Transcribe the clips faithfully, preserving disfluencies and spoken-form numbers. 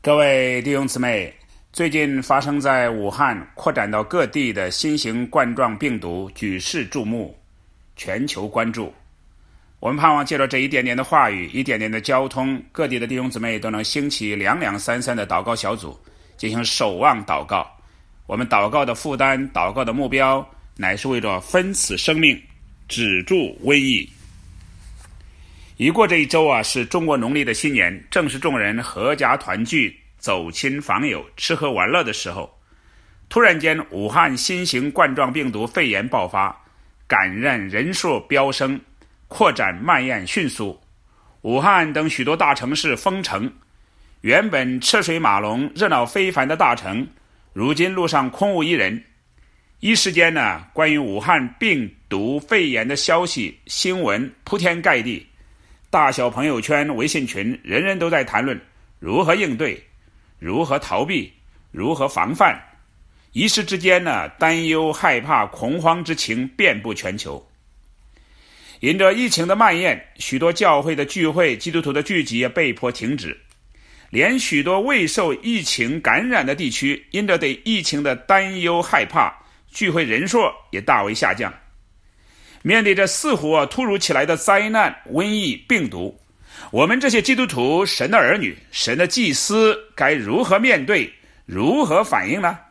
各位弟兄姊妹，最近发生在武汉扩展到各地的新型冠状病毒举世注目，全球关注。我们盼望借着这一点点的话语，一点点的交通，各地的弟兄姊妹都能兴起两两三三的祷告小组，进行守望祷告。我们祷告的负担，祷告的目标，乃是为着分此生命，止住瘟疫。一过这一周啊，是中国农历的新年，正是众人合家团聚、走亲访友、吃喝玩乐的时候。突然间，武汉新型冠状病毒肺炎爆发，感染人数飙升，扩展蔓延迅速。武汉等许多大城市封城，原本车水马龙、热闹非凡的大城，如今路上空无一人。一时间呢，关于武汉病毒肺炎的消息、新闻铺天盖地。大小朋友圈、微信群，人人都在谈论如何应对、如何逃避、如何防范。一时之间呢，担忧、害怕、恐慌之情遍布全球。因着疫情的蔓延，许多教会的聚会、基督徒的聚集也被迫停止。连许多未受疫情感染的地区，因着对疫情的担忧、害怕，聚会人数也大为下降。面对着似乎、啊、突如其来的灾难、瘟疫、病毒，我们这些基督徒、神的儿女、神的祭司该如何面对、如何反应呢？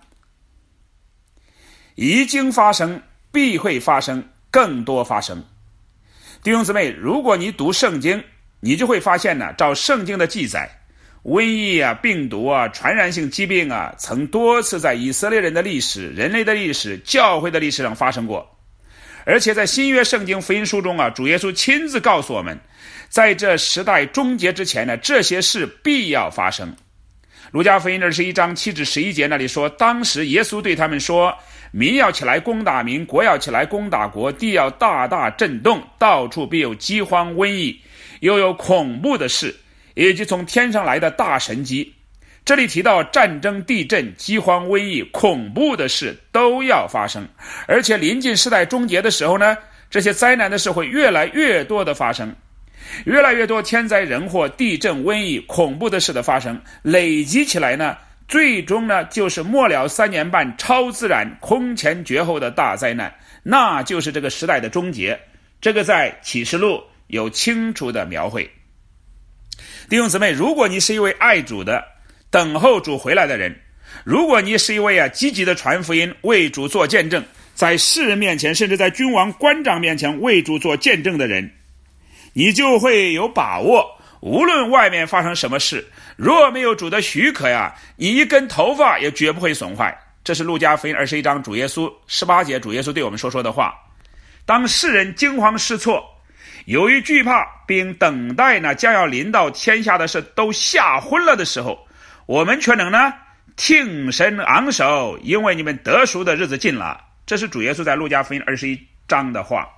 已经发生，必会发生，更多发生。弟兄姊妹，如果你读圣经，你就会发现呢，照圣经的记载，瘟疫啊、病毒啊、传染性疾病啊，曾多次在以色列人的历史、人类的历史、教会的历史上发生过。而且在新约圣经福音书中啊，主耶稣亲自告诉我们，在这时代终结之前呢，这些事必要发生。路加福音二十一章七至十一节那里说，当时耶稣对他们说，民要起来攻打民，国要起来攻打国，地要大大震动，到处必有饥荒、瘟疫，又有恐怖的事，以及从天上来的大神迹。这里提到战争、地震、饥荒、瘟疫、恐怖的事都要发生，而且临近世代终结的时候呢，这些灾难的事会越来越多的发生，越来越多天灾人祸、地震、瘟疫、恐怖的事的发生，累积起来呢，最终呢就是末了三年半超自然空前绝后的大灾难，那就是这个时代的终结。这个在启示录有清楚的描绘。弟兄姊妹，如果你是一位爱主的、等候主回来的人，如果你是一位啊积极的传福音、为主做见证，在世人面前，甚至在君王官长面前为主做见证的人，你就会有把握，无论外面发生什么事，若没有主的许可呀，你一根头发也绝不会损坏。这是路加福音二十一章主耶稣十八节主耶稣对我们说说的话。当世人惊慌失措，由于惧怕并等待呢将要临到天下的事都吓昏了的时候，我们却能呢挺身昂首，因为你们得赎的日子近了。这是主耶稣在路加福音二十一章的话，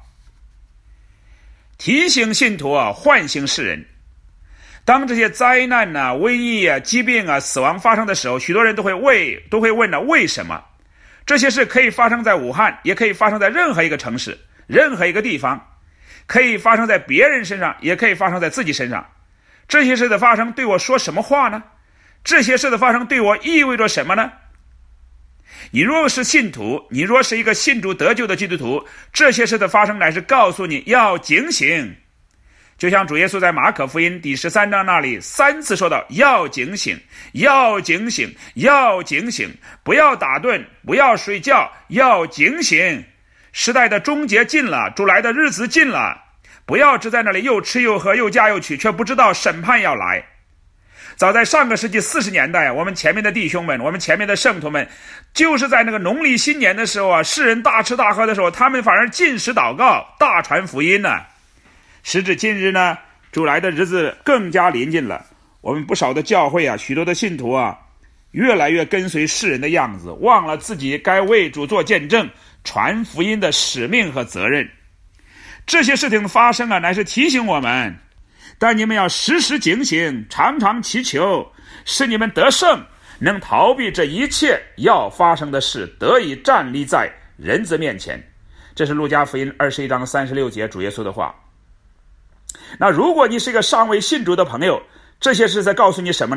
提醒信徒啊，唤醒世人。当这些灾难啊、瘟疫啊、疾病啊、死亡发生的时候，许多人都会为都会问呢，为什么？这些事可以发生在武汉，也可以发生在任何一个城市、任何一个地方，可以发生在别人身上，也可以发生在自己身上。这些事的发生对我说什么话呢？这些事的发生对我意味着什么呢？你若是信徒，你若是一个信主得救的基督徒，这些事的发生乃是告诉你要警醒。就像主耶稣在马可福音第十三章那里三次说到，要警醒，要警醒，要警醒，不要打盹，不要睡觉，要警醒。时代的终结近了，主来的日子近了，不要只在那里又吃又喝又嫁又娶，却不知道审判要来。早在上个世纪四十年代，我们前面的弟兄们，我们前面的圣徒们，就是在那个农历新年的时候啊，世人大吃大喝的时候，他们反而禁食祷告，大传福音呢。时至今日呢，主来的日子更加临近了。我们不少的教会啊，许多的信徒啊，越来越跟随世人的样子，忘了自己该为主做见证、传福音的使命和责任。这些事情的发生啊，乃是提醒我们，但你们要时时警醒，常常祈求，使你们得胜，能逃避这一切要发生的事，得以站立在人子面前。这是路加福音二十一章三十六节主耶稣的话。那如果你是一个尚未信主的朋友，这些是在告诉你什么呢？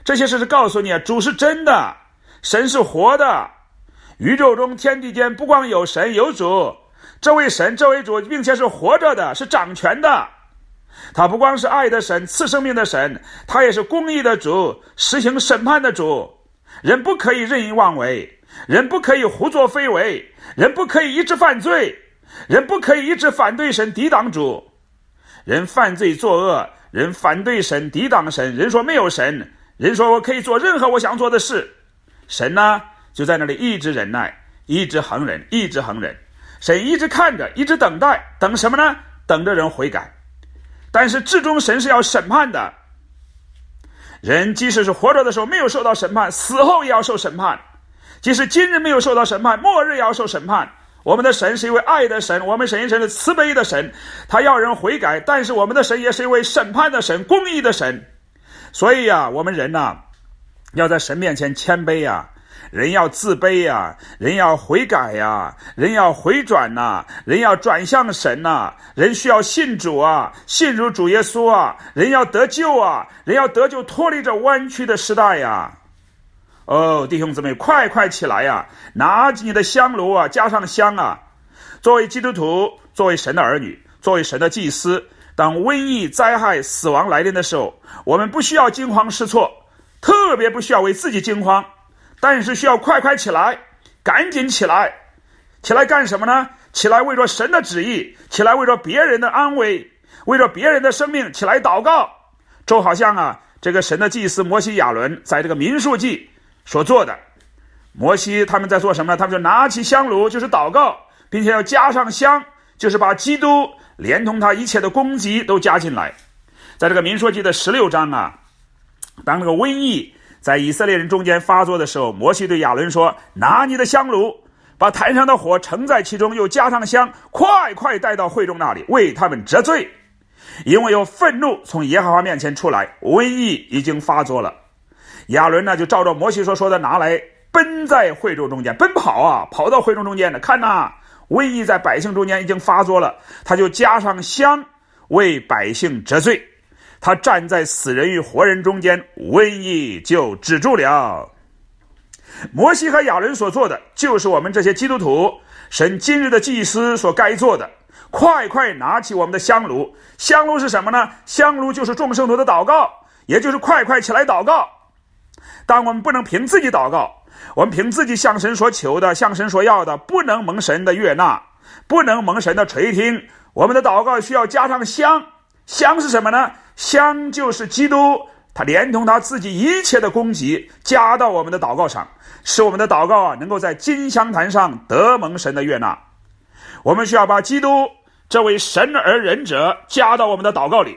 这些事是告诉你，主是真的，神是活的，宇宙中天地间不光有神有主，这位神这位主并且是活着的，是掌权的。他不光是爱的神，赐生命的神，他也是公义的主，实行审判的主。人不可以任意妄为，人不可以胡作非为，人不可以一直犯罪，人不可以一直反对神，抵挡主。人犯罪作恶，人反对神，抵挡神，人说没有神，人说我可以做任何我想做的事。神呢，就在那里一直忍耐，一直恒忍，一直恒忍。神一直看着，一直等待，等什么呢？等着人悔改。但是至终神是要审判的。人即使是活着的时候没有受到审判，死后也要受审判。即使今日没有受到审判，末日也要受审判。我们的神是一位爱的神，我们神是慈悲的神，他要人悔改，但是我们的神也是一位审判的神，公义的神。所以啊，我们人啊，要在神面前谦卑啊，人要自卑啊，人要悔改呀，人要回转呐，人要转向神呐，人需要信主啊，信入主耶稣啊，人要得救啊，人要得救，脱离这弯曲的时代呀。哦，弟兄姊妹，快快起来呀，拿起你的香炉啊，加上香啊。作为基督徒，作为神的儿女，作为神的祭司，当瘟疫、灾害、死亡来临的时候，我们不需要惊慌失措，特别不需要为自己惊慌，但是需要快快起来，赶紧起来。起来干什么呢？起来为着神的旨意，起来为着别人的安危，为着别人的生命，起来祷告。就好像啊，这个神的祭司摩西亚伦在这个民数记所做的。摩西他们在做什么呢？他们就拿起香炉，就是祷告，并且要加上香，就是把基督连同他一切的攻击都加进来。在这个民数记的十六章啊，当这个瘟疫在以色列人中间发作的时候，摩西对亚伦说，拿你的香炉，把坛上的火盛在其中，又加上香，快快带到会众那里，为他们折罪，因为有愤怒从耶和华面前出来，瘟疫已经发作了。亚伦呢，就照着摩西所说的拿来，奔在会众中间，奔跑啊，跑到会众中间的，看呐，瘟疫在百姓中间已经发作了，他就加上香，为百姓折罪。他站在死人与活人中间，瘟疫就止住了。摩西和亚伦所做的，就是我们这些基督徒，神今日的祭司所该做的。快快拿起我们的香炉，香炉是什么呢？香炉就是众圣徒的祷告，也就是快快起来祷告。但我们不能凭自己祷告，我们凭自己向神所求的，向神所要的，不能蒙神的悦纳，不能蒙神的垂听。我们的祷告需要加上香。香是什么呢？香就是基督，他连同他自己一切的供给加到我们的祷告上，使我们的祷告啊能够在金香坛上得蒙神的悦纳。我们需要把基督这位神而人者加到我们的祷告里，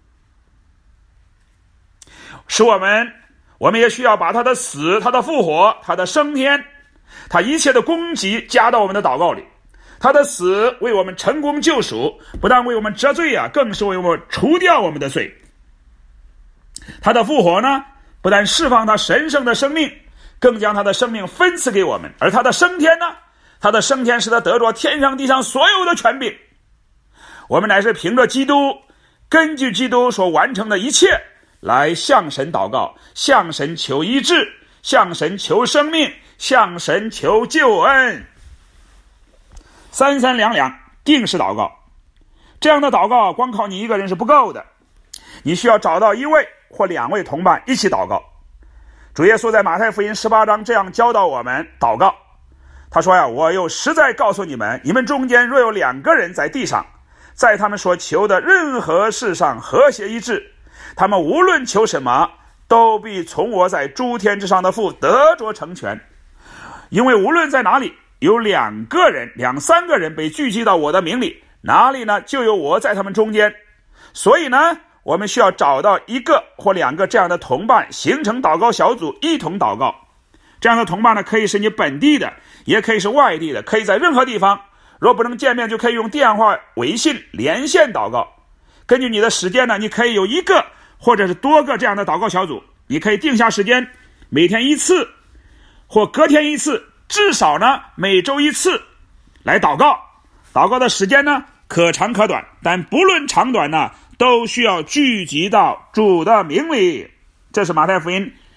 使我们我们也需要把他的死、他的复活、他的升天、他一切的供给加到我们的祷告里。他的死为我们成功救赎，不但为我们折罪啊，更是为我们除掉我们的罪。他的复活呢，不但释放他神圣的生命，更将他的生命分赐给我们。而他的升天呢，他的升天使他得着天上地上所有的权柄。我们乃是凭着基督，根据基督所完成的一切来向神祷告，向神求医治，向神求生命，向神求救恩。三三两两定是祷告，这样的祷告光靠你一个人是不够的，你需要找到一位或两位同伴一起祷告。主耶稣在马太福音十八章这样教导我们祷告，他说呀，我又实在告诉你们，你们中间若有两个人在地上，在他们所求的任何事上和谐一致，他们无论求什么，都必从我在诸天之上的父得着成全。因为无论在哪里有两个人、两三个人被聚集到我的名里，哪里呢，就有我在他们中间。所以呢，我们需要找到一个或两个这样的同伴，形成祷告小组，一同祷告。这样的同伴呢，可以是你本地的，也可以是外地的，可以在任何地方。若不能见面，就可以用电话、微信连线祷告。根据你的时间呢，你可以有一个或者是多个这样的祷告小组，你可以定下时间，每天一次或隔天一次，至少呢每周一次来祷告。祷告的时间呢可长可短，但不论长短呢，都需要聚集到主的名里。这是马太福音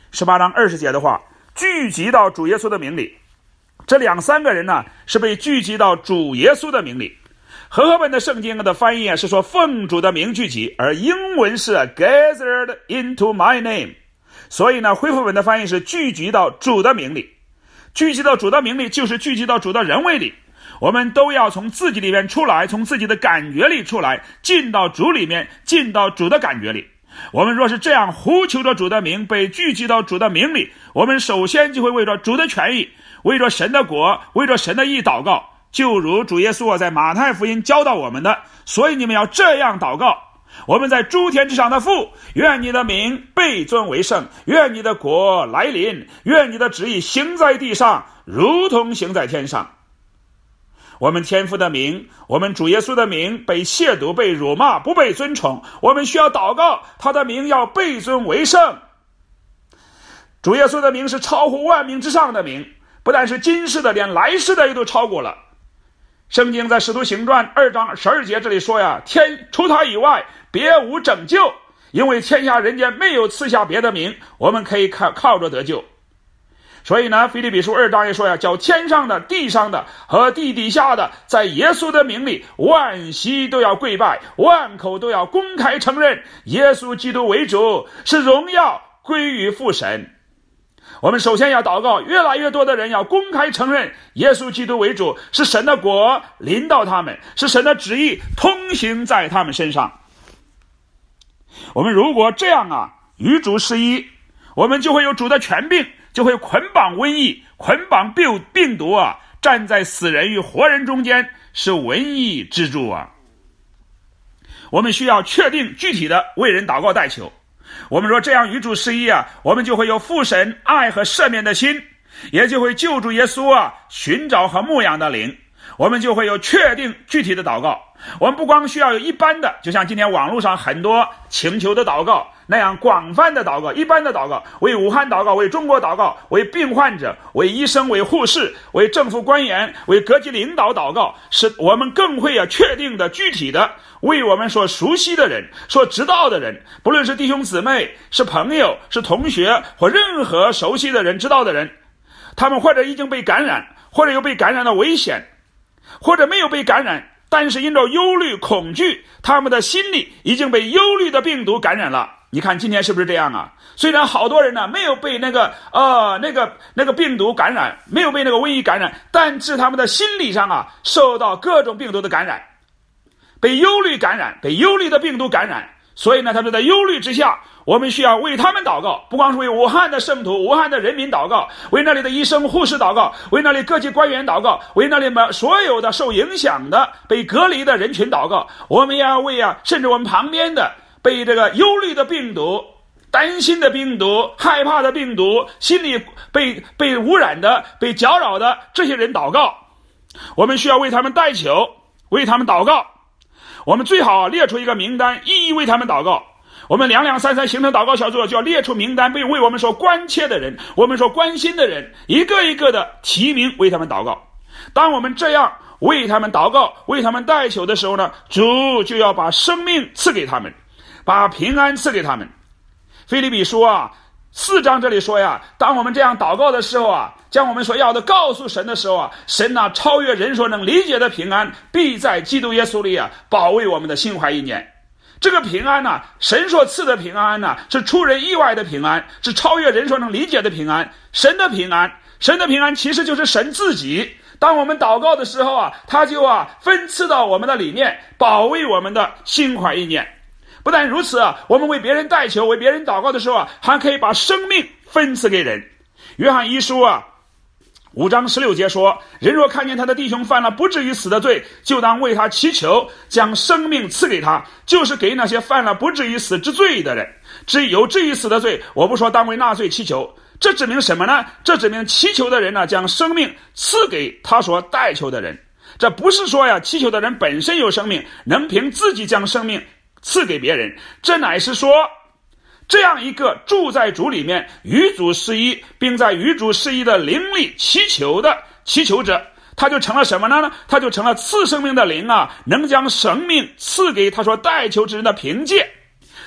十八章二十节的话，聚集到主耶稣的名里。这两三个人呢，是被聚集到主耶稣的名里。和合本的圣经的翻译啊，是说奉主的名聚集，而英文是 gathered into my name。所以呢，恢复本的翻译是聚集到主的名里。聚集到主的名里，就是聚集到主的人位里。我们都要从自己里面出来，从自己的感觉里出来，进到主里面，进到主的感觉里。我们若是这样呼求着主的名，被聚集到主的名里，我们首先就会为着主的权益，为着神的国，为着神的义祷告，就如主耶稣在马太福音教导我们的。所以你们要这样祷告：我们在诸天之上的父，愿你的名被尊为圣，愿你的国来临，愿你的旨意行在地上，如同行在天上。我们天父的名，我们主耶稣的名被亵渎，被辱骂，不被尊崇，我们需要祷告，他的名要被尊为圣。主耶稣的名是超乎万名之上的名，不但是今世的，连来世的也都超过了。圣经在使徒行传二章十二节这里说呀，天除他以外别无拯救，因为天下人间没有赐下别的名，我们可以靠靠着得救。所以呢，腓立比书二章也说呀，叫天上的、地上的和地底下的，在耶稣的名里，万膝都要跪拜，万口都要公开承认耶稣基督为主，是荣耀归于父神。我们首先要祷告，越来越多的人要公开承认耶稣基督为主，是神的国临到他们，是神的旨意通行在他们身上。我们如果这样啊，与主合一，我们就会有主的权柄，就会捆绑瘟疫，捆绑病病毒啊，站在死人与活人中间，是瘟疫之主啊。我们需要确定具体的为人祷告代求。我们说这样与主合一啊，我们就会有父神爱和赦免的心，也就会救主耶稣啊，寻找和牧养的灵。我们就会有确定具体的祷告。我们不光需要有一般的，就像今天网络上很多请求的祷告那样广泛的祷告，一般的祷告，为武汉祷告，为中国祷告，为病患者，为医生，为护士，为政府官员，为各级领导祷告。是我们更会啊确定的具体的为我们所熟悉的人，所知道的人，不论是弟兄姊妹，是朋友，是同学，或任何熟悉的人，知道的人，他们或者已经被感染，或者有被感染的危险，或者没有被感染，但是因着忧虑恐惧，他们的心里已经被忧虑的病毒感染了。你看今天是不是这样啊？虽然好多人呢没有被那个呃那个那个病毒感染，没有被那个瘟疫感染，但是他们的心理上啊受到各种病毒的感染，被忧虑感染，被忧虑的病毒感染。所以呢，他们在忧虑之下，我们需要为他们祷告，不光是为武汉的圣徒、武汉的人民祷告，为那里的医生、护士祷告，为那里各级官员祷告，为那里所有的受影响的、被隔离的人群祷告。我们也要为啊，甚至我们旁边的被这个忧虑的病毒、担心的病毒、害怕的病毒、心里被被污染的、被搅扰的这些人祷告。我们需要为他们代求，为他们祷告。我们最好列出一个名单，一一为他们祷告。我们两两三三形成祷告小组，就要列出名单，并为我们所关切的人，我们所关心的人，一个一个的提名为他们祷告。当我们这样为他们祷告，为他们代求的时候呢，主就要把生命赐给他们，把平安赐给他们。腓立比书啊四章这里说呀，当我们这样祷告的时候啊，将我们所要的告诉神的时候啊，神啊超越人所能理解的平安，必在基督耶稣里啊保卫我们的心怀意念。这个平安啊，神所赐的平安啊，是出人意外的平安，是超越人所能理解的平安。神的平安，神的平安其实就是神自己。当我们祷告的时候啊，他就啊分赐到我们的里面，保卫我们的心怀意念。不但如此啊，我们为别人代求，为别人祷告的时候啊，还可以把生命分赐给人。约翰一书啊五章十六节说，人若看见他的弟兄犯了不至于死的罪，就当为他祈求，将生命赐给他，就是给那些犯了不至于死之罪的人。至于有至于死的罪，我不说当为那罪祈求。这指明什么呢？这指明祈求的人呢，将生命赐给他所代求的人。这不是说呀，祈求的人本身有生命，能凭自己将生命赐给别人，这乃是说这样一个住在主里面，与主合一，并在与主合一的灵里祈求的祈求者，他就成了什么呢？他就成了赐生命的灵啊，能将生命赐给他所代求之人的凭借。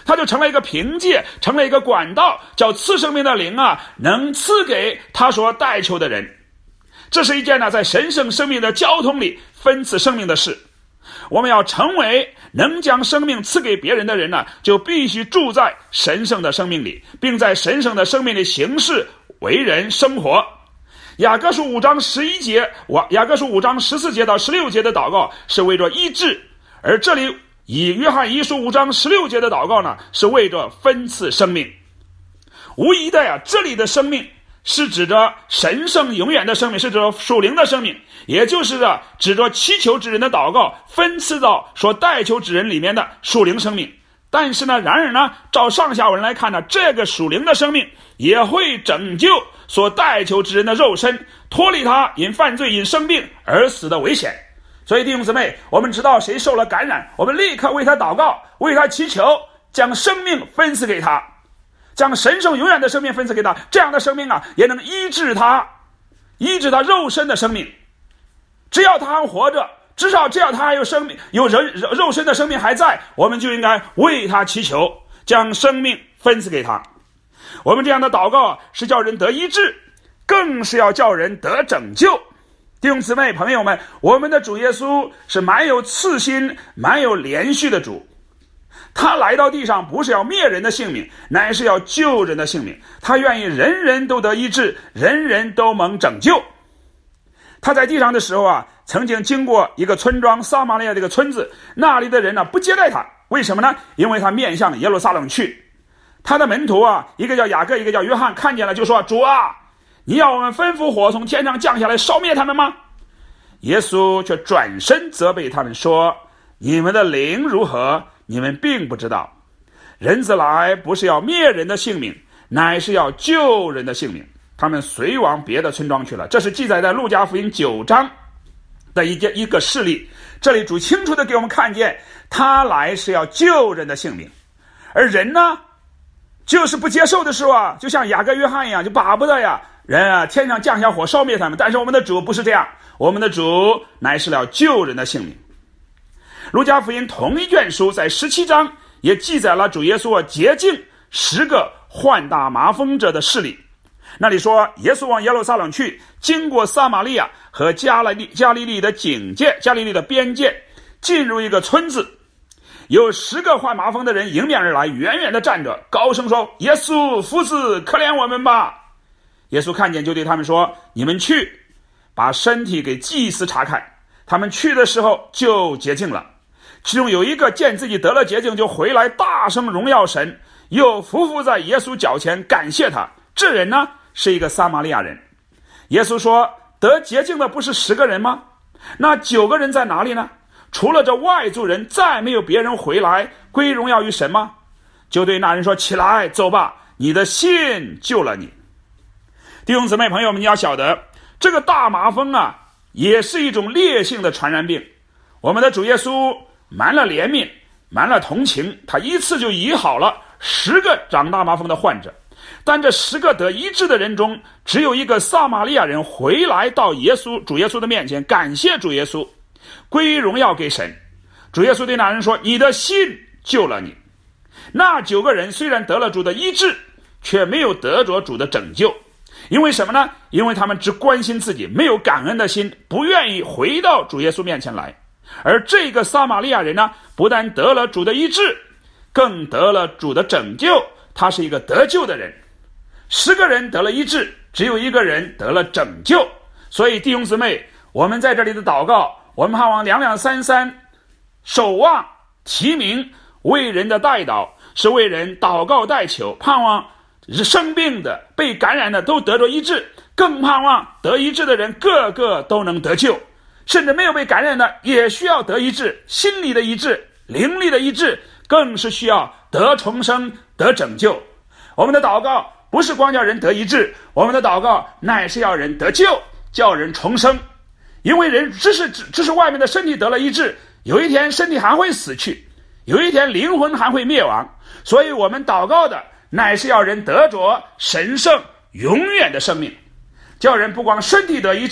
它就成了一个凭借，成了一个管道，叫赐生命的灵啊，能赐给他所代求的人。这是一件呢，在神圣生命的交通里分赐生命的事。我们要成为能将生命赐给别人的人呢，就必须住在神圣的生命里，并在神圣的生命里行事为人生活。雅各书五章十一节，雅各书五章十四节到十六节的祷告是为着医治，而这里以约翰一书五章十六节的祷告呢，是为着分赐生命。无疑的呀，这里的生命是指着神圣永远的生命，是指着属灵的生命，也就是指着祈求之人的祷告分赐到所代求之人里面的属灵生命。但是呢，然而呢，照上下文来看呢，这个属灵的生命也会拯救所代求之人的肉身，脱离他因犯罪因生病而死的危险。所以弟兄姊妹，我们知道谁受了感染，我们立刻为他祷告，为他祈求，将生命分赐给他，将神圣永远的生命分赐给他，这样的生命啊，也能医治他，医治他肉身的生命。只要他还活着，至少只要他还有生命，有人肉身的生命还在，我们就应该为他祈求，将生命分赐给他。我们这样的祷告是叫人得医治，更是要叫人得拯救。弟兄姊妹朋友们，我们的主耶稣是蛮有慈心蛮有连续的主，他来到地上不是要灭人的性命，乃是要救人的性命。他愿意人人都得医治，人人都蒙拯救。他在地上的时候啊，曾经经过一个村庄撒玛利亚这个村子，那里的人呢不接待他，为什么呢？因为他面向耶路撒冷去。他的门徒啊，一个叫雅各，一个叫约翰，看见了就说：主啊，你要我们吩咐火从天上降下来烧灭他们吗？耶稣却转身责备他们说：你们的灵如何，你们并不知道。人子来不是要灭人的性命，乃是要救人的性命。他们随往别的村庄去了。这是记载在路加福音九章的一件一个事例。这里主清楚的给我们看见，他来是要救人的性命，而人呢，就是不接受的时候啊，就像雅各约翰一样，就巴不得呀人啊天上降下火烧灭他们。但是我们的主不是这样，我们的主乃是要救人的性命。路加福音同一卷书在十七章也记载了主耶稣洁净十个患大麻风者的事例。那里说，耶稣往耶路撒冷去，经过撒玛利亚和加利利加利利的境界，加利利的边界，进入一个村子，有十个患麻风的人迎面而来，远远的站着，高声说：耶稣夫子，可怜我们吧！耶稣看见就对他们说：你们去把身体给祭司查看。他们去的时候就洁净了。其中有一个见自己得了洁净，就回来大声荣耀神，又匍匐在耶稣脚前感谢他。这人呢是一个撒玛利亚人。耶稣说：得洁净的不是十个人吗？那九个人在哪里呢？除了这外族人，再没有别人回来归荣耀于神吗？就对那人说：起来走吧，你的信救了你。弟兄姊妹朋友们，你要晓得，这个大麻风啊也是一种烈性的传染病。我们的主耶稣满了怜悯，满了同情，他一次就医好了十个长大麻风的患者。但这十个得医治的人中，只有一个撒玛利亚人回来到耶稣主耶稣的面前，感谢主耶稣，归荣耀给神。主耶稣对那人说：你的信救了你。那九个人虽然得了主的医治，却没有得着主的拯救。因为什么呢？因为他们只关心自己，没有感恩的心，不愿意回到主耶稣面前来。而这个撒玛利亚人呢，不但得了主的医治，更得了主的拯救，他是一个得救的人。十个人得了医治，只有一个人得了拯救。所以弟兄姊妹，我们在这里的祷告，我们盼望两两三三守望提名为人的代祷，是为人祷告代求，盼望生病的被感染的都得着医治，更盼望得医治的人个个都能得救，甚至没有被感染的也需要得医治，心理的医治，灵力的医治，更是需要得重生得拯救。我们的祷告不是光叫人得医治，我们的祷告乃是要人得救，叫人重生。因为人只是只是外面的身体得了医治，有一天身体还会死去，有一天灵魂还会灭亡。所以我们祷告的乃是要人得着神圣永远的生命，叫人不光身体得医治，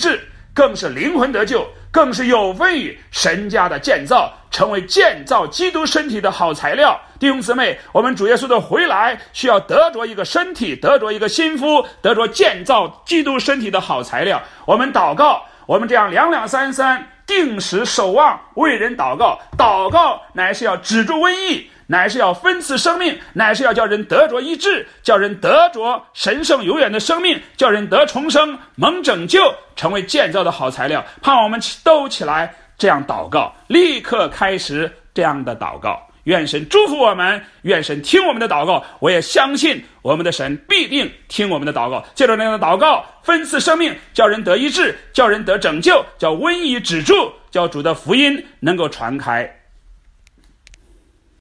更是灵魂得救，更是有份于神家的建造，成为建造基督身体的好材料。弟兄姊妹，我们主耶稣的回来需要得着一个身体，得着一个心腹，得着建造基督身体的好材料。我们祷告，我们这样两两三三定时守望，为人祷告，祷告乃是要止住瘟疫，乃是要分赐生命，乃是要叫人得着医治，叫人得着神圣永远的生命，叫人得重生，蒙拯救，成为建造的好材料。盼望我们都起来这样祷告，立刻开始这样的祷告。愿神祝福我们，愿神听我们的祷告。我也相信我们的神必定听我们的祷告。借着那样的祷告，分赐生命，叫人得医治，叫人得拯救，叫瘟疫止住，叫主的福音能够传开。